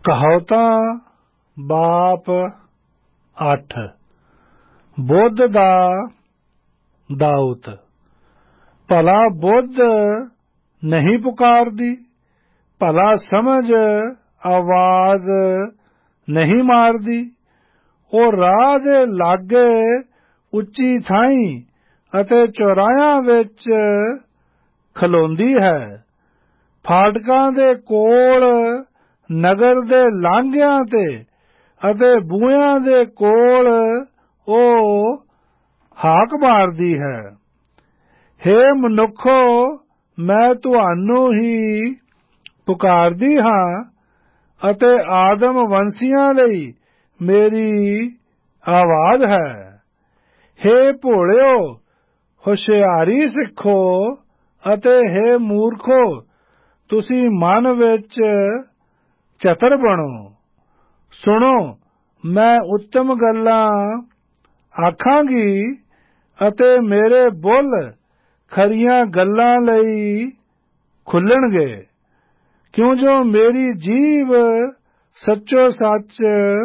ਕਹਾਵਤਾਂ ਬਾਪ 8 ਬੁੱਧ ਦਾ ਦਾਉਤ। ਭਲਾ ਬੁੱਧ ਨਹੀਂ ਪੁਕਾਰਦੀ, ਭਲਾ ਸਮਝ ਆਵਾਜ਼ ਨਹੀਂ ਮਾਰਦੀ। ਉਹ ਰਾਹ ਦੇ ਲਾਗੇ ਉੱਚੀ ਥਾਈਂ ਅਤੇ ਚੌਰਾਹਿਆਂ ਵਿੱਚ ਖਲੋਂਦੀ ਹੈ। ਫਾਟਕਾਂ ਦੇ ਕੋਲ, ਨਗਰ ਦੇ ਲਾਂਘਿਆਂ ਤੇ ਅਤੇ ਬੂਹਿਆਂ ਦੇ ਕੋਲ ਉਹ ਹਾਕ ਮਾਰਦੀ ਹੈ। ਹੇ ਮਨੁੱਖੋ, ਮੈਂ ਤੁਹਾਨੂੰ ਹੀ ਪੁਕਾਰਦੀ ਹਾਂ ਅਤੇ ਆਦਮ ਵੰਸ਼ੀਆਂ ਲਈ ਮੇਰੀ ਆਵਾਜ਼ ਹੈ। ਹੇ ਭੋਲਿਓ, ਹੁਸ਼ਿਆਰੀ ਸਿੱਖੋ ਅਤੇ ਹੇ ਮੂਰਖੋ, ਤੁਸੀਂ ਮਨ ਵਿੱਚ ਚਤਰ ਬਣੋ। ਸੁਣੋ, ਮੈਂ ਉੱਤਮ ਗੱਲਾਂ ਆਖਾਂਗੀ ਅਤੇ ਮੇਰੇ ਬੁੱਲ ਖਰੀਆਂ ਗੱਲਾਂ ਲਈ ਖੁੱਲ੍ਹਣਗੇ, ਕਿਉਂ ਜੋ ਮੇਰੀ ਜੀਭ ਸੱਚੋ ਸੱਚ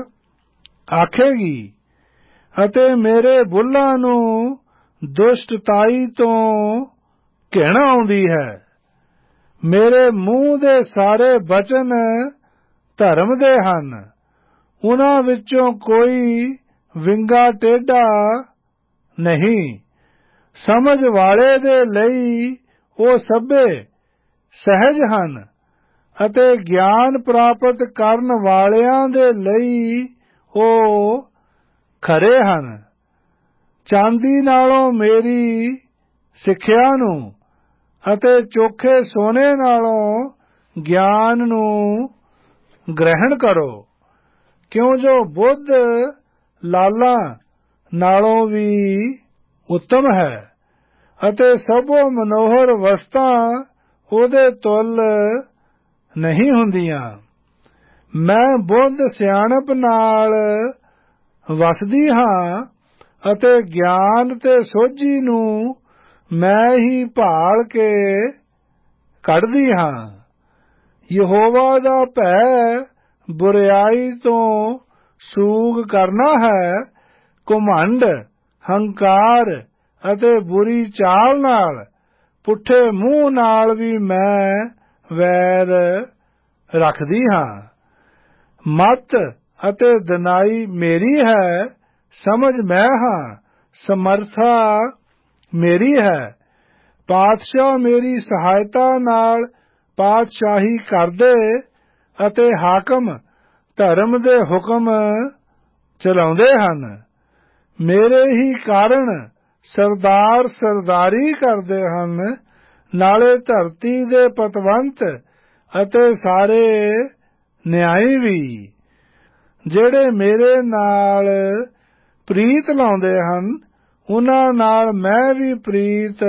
ਆਖੇਗੀ ਅਤੇ ਮੇਰੇ ਬੁੱਲਾਂ ਨੂੰ ਦੁਸ਼ਟਤਾਈ ਤੋਂ ਘਿਣ ਆਉਂਦੀ ਹੈ। ਮੇਰੇ ਮੂੰਹ ਦੇ ਸਾਰੇ ਬਚਨ ਧਰਮ ਦੇ ਹਨ, ਉਨ੍ਹਾਂ ਵਿੱਚੋਂ ਕੋਈ ਵਿੰਗਾ ਟੇਢਾ ਨਹੀਂ। ਸਮਝ ਵਾਲੇ ਦੇ ਲਈ ਉਹ ਸਭੇ ਸਹਿਜ ਹਨ ਅਤੇ ਗਿਆਨ ਪ੍ਰਾਪਤ ਕਰਨ ਵਾਲਿਆਂ ਦੇ ਲਈ ਉਹ ਖਰੇ ਹਨ। ਚਾਂਦੀ ਨਾਲੋਂ ਮੇਰੀ ਸਿੱਖਿਆ ਨੂੰ ਅਤੇ ਚੋਖੇ ਸੋਨੇ ਨਾਲੋਂ ਗਿਆਨ ਨੂੰ ਗ੍ਰਹਿਣ ਕਰੋ, ਕਿਉਂ ਜੋ ਬੁੱਧ ਲਾਲਾਂ ਨਾਲੋਂ ਵੀ ਉੱਤਮ ਹੈ ਅਤੇ ਸਭੋ ਮਨੋਹਰ ਵਸਤਾਂ ਉਹਦੇ ਤੁੱਲ ਨਹੀਂ ਹੁੰਦੀਆਂ। ਮੈਂ ਬੁੱਧ ਸਿਆਣਪ ਨਾਲ ਵਸਦੀ ਹਾਂ ਅਤੇ ਗਿਆਨ ਤੇ ਸੋਝੀ ਨੂੰ ਮੈਂ ਹੀ ਭਾਲ ਕੇ ਕੱਢਦੀ ਹਾਂ। ਯਹੋਵਾ ਦਾ ਭੈ ਬੁਰਿਆਈ ਤੋਂ ਸੂਗ ਕਰਨਾ ਹੈ। ਘੁਮੰਡ, ਹੰਕਾਰ ਅਤੇ ਬੁਰੀ ਚਾਲ ਨਾਲ, ਪੁੱਠੇ ਮੂੰਹ ਨਾਲ ਵੀ ਮੈਂ ਵੈਰ ਰੱਖਦੀ ਹਾਂ। ਮੱਤ ਅਤੇ ਦਨਾਈ ਮੇਰੀ ਹੈ, ਸਮਝ ਮੈਂ ਹਾਂ, ਸਮਰਥਾ ਮੇਰੀ ਹੈ। ਪਾਤਸ਼ਾਹ ਮੇਰੀ ਸਹਾਇਤਾ ਨਾਲ ਪਾਤਸ਼ਾਹੀ ਕਰਦੇ ਅਤੇ ਹਾਕਮ ਧਰਮ ਦੇ ਹੁਕਮ ਚਲਾਉਂਦੇ ਹਨ। ਮੇਰੇ ਹੀ ਕਾਰਨ ਸਰਦਾਰ ਸਰਦਾਰੀ ਕਰਦੇ ਹਨ, ਨਾਲੇ ਧਰਤੀ ਦੇ ਪਤਵੰਤ ਅਤੇ ਸਾਰੇ ਨਿਆਈ ਵੀ। ਜਿਹੜੇ ਮੇਰੇ ਨਾਲ ਪ੍ਰੀਤ ਲਾਉਂਦੇ ਹਨ, ਉਨ੍ਹਾਂ ਨਾਲ ਮੈਂ ਵੀ ਪ੍ਰੀਤ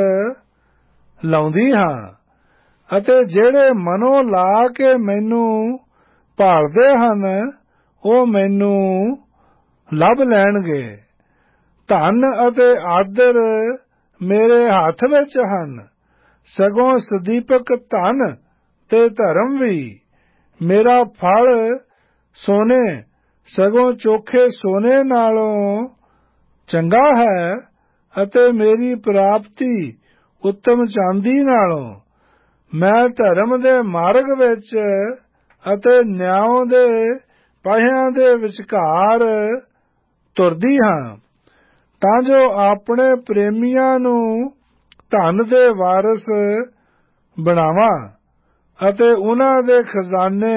ਲਾਉਂਦੀ ਹਾਂ ਅਤੇ ਜਿਹੜੇ ਮਨੋਂ ਲਾ ਕੇ ਮੈਨੂੰ ਭਾਲਦੇ ਹਨ, ਉਹ ਮੈਨੂੰ ਲੱਭ ਲੈਣਗੇ। ਧਨ ਅਤੇ ਆਦਰ ਮੇਰੇ ਹੱਥ ਵਿੱਚ ਹਨ, ਸਗੋਂ ਸਦੀਪਕ ਧਨ ਤੇ ਧਰਮ ਵੀ। ਮੇਰਾ ਫਲ ਸੋਨੇ, ਸਗੋਂ ਚੋਖੇ ਸੋਨੇ ਨਾਲੋਂ ਚੰਗਾ ਹੈ ਅਤੇ ਮੇਰੀ ਪ੍ਰਾਪਤੀ ਉੱਤਮ ਚਾਂਦੀ ਨਾਲੋਂ। ਮੈਂ ਧਰਮ ਦੇ ਮਾਰਗ ਵਿੱਚ ਅਤੇ ਨਿਆਂ ਦੇ ਪਾਹਿਆਂ ਦੇ ਵਿਚਕਾਰ ਤੁਰਦੀ ਹਾਂ, ਤਾਂ ਜੋ ਆਪਣੇ ਪ੍ਰੇਮੀਆਂ ਨੂੰ ਧਨ ਦੇ ਵਾਰਸ ਬਣਾਵਾਂ ਅਤੇ ਉਨ੍ਹਾਂ ਦੇ ਖਜ਼ਾਨੇ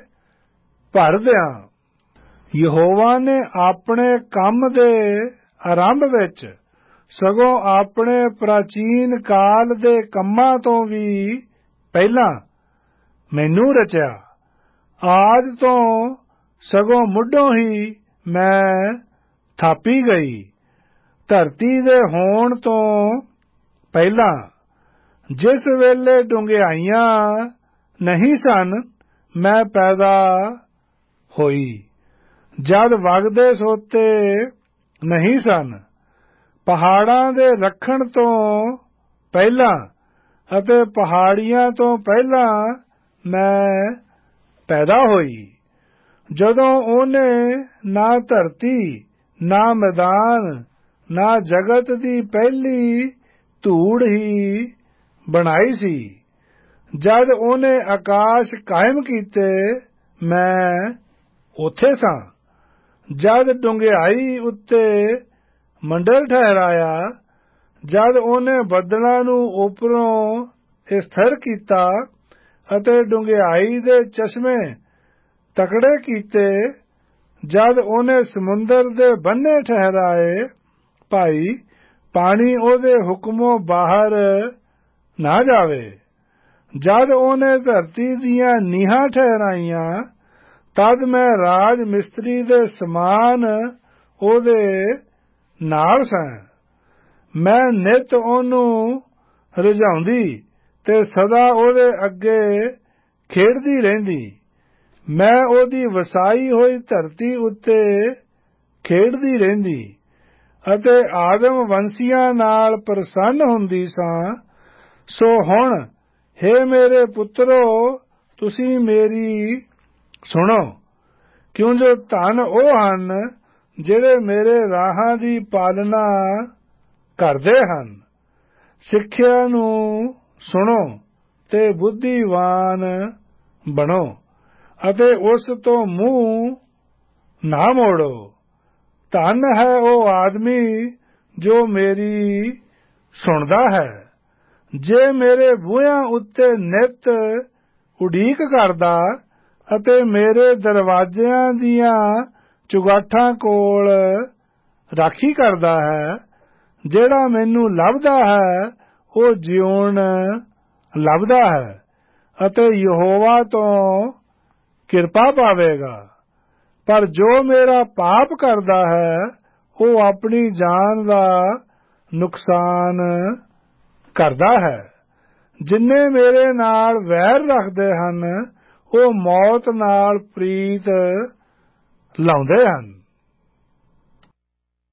ਭਰ ਦਿਆਂ। ਯਹੋਵਾ ਨੇ ਆਪਣੇ ਕੰਮ ਦੇ ਆਰੰਭ ਵਿੱਚ, ਸਗੋਂ ਆਪਣੇ ਪ੍ਰਾਚੀਨ ਕਾਲ ਦੇ ਕੰਮਾਂ ਤੋਂ ਵੀ ਪਹਿਲਾਂ ਮੈਨੂੰ ਰਚਿਆ। ਆਦਿ ਤੋਂ ਸਗੋਂ ਮੁੱਢੋਂ ਹੀ ਮੈਂ ਥਾਪੀ ਗਈ। ਧਰਤੀ ਦੇ ਹੋਣ ਤੋਂ ਪਹਿਲਾਂ, ਜਿਸ ਵੇਲੇ ਡੂੰਘਾਈਆਂ ਨਹੀਂ ਸਨ, ਮੈਂ ਪੈਦਾ ਹੋਈ। ਜਦ ਵਗਦੇ ਸੋਤੇ ਨਹੀਂ ਸਨ, ਪਹਾੜਾਂ ਦੇ ਰੱਖਣ ਤੋਂ ਪਹਿਲਾਂ ਅਤੇ ਪਹਾੜੀਆਂ ਤੋਂ ਪਹਿਲਾਂ ਮੈਂ ਪੈਦਾ ਹੋਈ। ਜਦੋਂ ਉਹਨੇ ਨਾ ਧਰਤੀ ਨਾ ਮੈਦਾਨ ਨਾ ਜਗਤ ਦੀ ਪਹਿਲੀ ਧੂੜ ਹੀ ਬਣਾਈ ਸੀ। ਜਦ ਉਹਨੇ ਆਕਾਸ਼ ਕਾਇਮ ਕੀਤੇ ਮੈਂ ਉੱਥੇ ਸਾਂ। ਜਦ ਡੂੰਘਾਈ ਉੱਤੇ ਮੰਡਲ ਠਹਿਰਾਇਆ, ਜਦ ਉਹਨੇ ਬੱਦਲਾਂ ਨੂੰ ਉੱਪਰੋਂ ਸਥਿਰ ਕੀਤਾ ਅਤੇ ਡੂੰਘਾਈ ਦੇ ਚਸ਼ਮੇ ਤਕੜੇ ਕੀਤੇ, ਜਦ ਉਹਨੇ ਸਮੁੰਦਰ ਦੇ ਬੰਨੇ ਠਹਿਰਾਏ, ਭਾਈ ਪਾਣੀ ਉਹਦੇ ਹੁਕਮੋਂ ਬਾਹਰ ਨਾ ਜਾਵੇ। ਜਦ ਉਹਨੇ ਧਰਤੀ ਦੀਆਂ ਨੀਹਾਂ ਠਹਿਰਾਈਆਂ, ਤਦ ਮੈਂ ਰਾਜ ਮਿਸਤਰੀ ਦੇ ਸਮਾਨ ਉਹਦੇ ਨਾਲ ਸਾਂ। ਮੈਂ ਨਿਤ ਉਹਨੂੰ ਰਿਝਾਉਂਦੀ ਤੇ ਸਦਾ ਉਹਦੇ ਅੱਗੇ ਖੇਡਦੀ ਰਹਿੰਦੀ। ਮੈਂ ਉਹਦੀ ਵਸਾਈ ਹੋਈ ਧਰਤੀ ਉੱਤੇ ਖੇਡਦੀ ਰਹਿੰਦੀ ਅਤੇ ਆਦਮ ਵੰਸ਼ੀਆਂ ਨਾਲ ਪ੍ਰਸੰਨ ਹੁੰਦੀ ਸਾਂ। ਸੋ ਹੁਣ ਹੇ ਮੇਰੇ ਪੁੱਤਰੋ, ਤੁਸੀਂ ਮੇਰੀ ਸੁਣੋ, ਕਿਉਂ ਜੋ ਧਨ ਉਹ ਹਨ ਜਿਹੜੇ ਮੇਰੇ ਰਾਹਾਂ ਦੀ ਪਾਲਣਾ ਕਰਦੇ ਹਨ। ਸਿੱਖਿਆ ਨੂੰ ਸੁਣੋ ਤੇ ਬੁੱਧੀਵਾਨ ਬਣੋ ਅਤੇ ਉਸ ਤੋਂ ਮੂੰਹ ਨਾ ਮੋੜੋ। ਧਨ ਹੈ ਉਹ ਆਦਮੀ ਜੋ ਮੇਰੀ ਸੁਣਦਾ ਹੈ। ਜੇ ਮੇਰੇ ਬੂਹਿਆਂ ਉੱਤੇ ਨਿਤ ਉਡੀਕ ਕਰਦਾ ਅਤੇ ਮੇਰੇ ਦਰਵਾਜ਼ਿਆਂ ਦੀਆਂ ਚੁਗਾਠਾਂ ਕੋਲ ਰਾਖੀ ਕਰਦਾ ਹੈ, ਜਿਹੜਾ ਮੈਨੂੰ ਲੱਭਦਾ ਹੈ ਉਹ ਜਿਉਣ ਲੱਭਦਾ ਹੈ ਅਤੇ ਯਹੋਵਾ ਤੋਂ ਕਿਰਪਾ ਪਾਵੇਗਾ। ਪਰ ਜੋ ਮੇਰਾ ਪਾਪ ਕਰਦਾ ਹੈ ਉਹ ਆਪਣੀ ਜਾਨ ਦਾ ਨੁਕਸਾਨ ਕਰਦਾ ਹੈ। ਜਿੰਨੇ ਮੇਰੇ ਨਾਲ ਵੈਰ ਰੱਖਦੇ ਹਨ ਉਹ ਮੌਤ ਨਾਲ ਪ੍ਰੀਤ ਲਾਉਂਦੇ ਹਨ।